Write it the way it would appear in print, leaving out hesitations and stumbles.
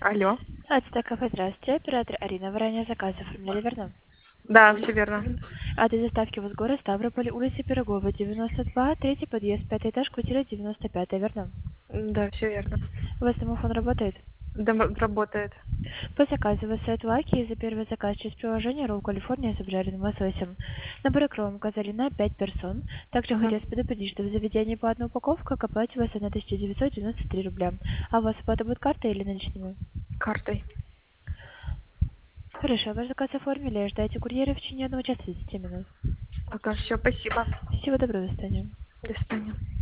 Алло. Ацтекафе, здравствуйте. Оператор Арина. Вы ранее заказ оформляли, верно? Да, все верно. Адрес доставки в городе Ставрополь, улица Пирогова, 92, третий подъезд, пятый этаж, квартира 95, верно? Да, все верно. У вас домофон работает? Да, работает. По заказу вы сайт Лаки за первый заказ через приложение Ролл Калифорния с обжаренным лососем. Набор икром указали на 5 персон. Также Мгм. хотелось предупредить, что в заведении по одной упаковке к оплате вас на 1993 рубля. А у вас оплата будет картой или наличными? Картой. Хорошо, ваш заказ оформили. Ожидайте курьера в течение 1 часа 10 минут. Ага, все, спасибо. Всего доброго, до свидания. До свидания.